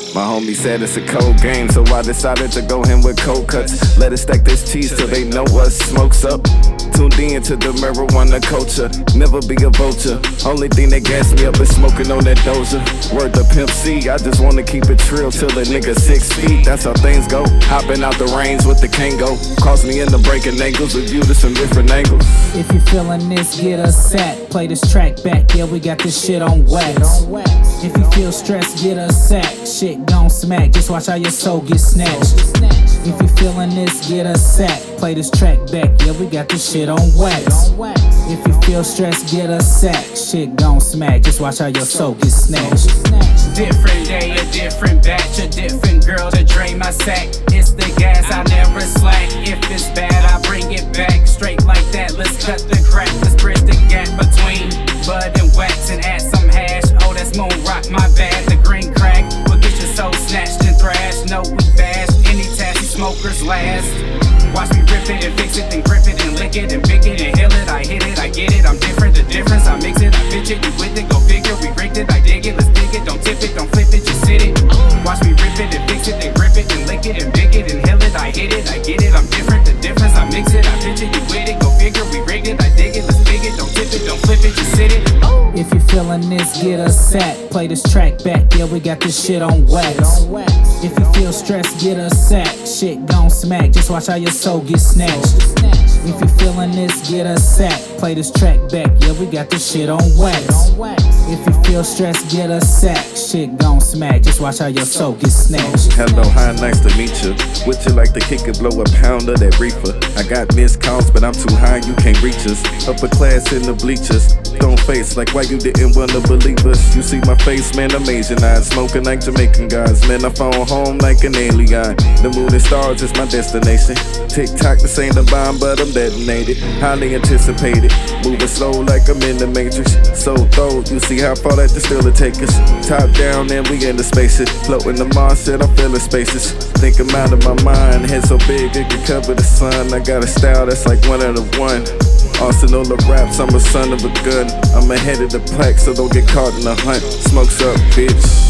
My homie said it's a cold game, so I decided to go in with cold cuts. Let us stack this cheese till they know what smoke's up. Tuned in to the marijuana culture, never be a vulture. Only thing that gas me up is smoking on that doja. Word to Pimp C, I just wanna keep it trill till the nigga 6 feet. That's how things go. Hopping out the range with the Kango. Cross me in the breaking angles, review this from different angles. If you feeling this, get a sack. Play this track back, yeah, we got this shit on wax. If you feel stressed, get a sack. Shit gon' smack, just watch how your soul get snatched. If you feeling this, get a sack. Play this track back, yeah, we got this shit on wax. If you feel stressed, get a sack. Shit gon' smack, just watch how your soul get snatched. Different day, a different batch, a different girl to drain my sack. It's the gas, I never slack. If it's bad, I bring it back. Straight like that, let's cut the crack. Let's bridge the gap between bud and wax and add some hash. Oh, that's moon rock, my bad. The green crack will get your soul snatched and thrashed. No, we bash any tassy smokers last. Watch me rip it and fix it, then grip it and lick it and pick it and heal it. I hit it, I get it, I'm different. The difference, I mix it, I pitch it. You with it, go figure. We rigged it, I dig it, let's dig it. Don't tip it, don't flip it, just sit it. Watch me rip it and fix it, then grip it and lick it and pick it and heal it. I hit it, I get it, I'm different. The difference, I mix it, I pitch it. You with it, go figure. We rigged it, I dig it, let's dig it. Don't tip it, don't flip it, just sit it. If you feeling this, get a sack. Play this track back, yeah, we got this shit on wax. If you feel stressed, get a sack. Shit gon' smack, just watch how your soul get snatched. If you feeling this, get a sack. Play this track back, yeah, we got this shit on wax. If you feel stressed, get a sack. Shit gon' smack, just watch how your soul get snatched. Hello, hi, nice to meet you. Would you like to kick it, blow a pound of that reefer? I got missed calls, but I'm too high, you can't reach us. Upper class in the bleachers. Don't face like why you didn't wanna believe us. You see my face, man, I'm Asian eyed. Smoking like Jamaican guys, man, I phone home like an alien. The moon and stars is my destination. Tick-tock, this ain't a bomb, but I'm detonated. Highly anticipated, moving slow like I'm in the Matrix. So throw, you see how far that distiller take us. Top down and we in the spaces. Floating the Mars, said I'm feeling spaces. Think I'm out of my mind, head so big it could cover the sun. I got a style that's like one out of one. Arsenal of raps, I'm a son of a gun. I'm ahead of the pack, so don't get caught in the hunt. Smokes up, bitch.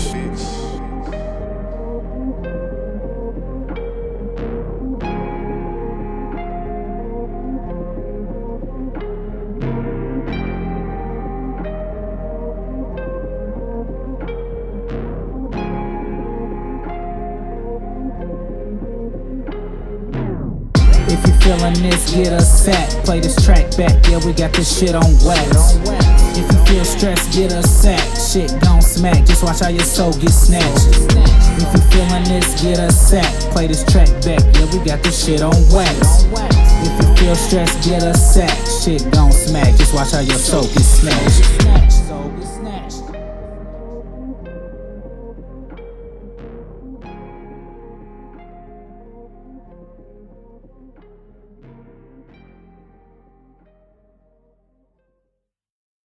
If you feeling this, get a sack. Play this track back, yeah, we got this shit on wax. If you feel stressed, get a sack. Shit gon' smack, just watch how your soul get snatched. If you feeling this, get a sack. Play this track back, yeah, we got this shit on wax. If you feel stressed, get a sack. Shit gon' smack, just watch how your soul get snatched.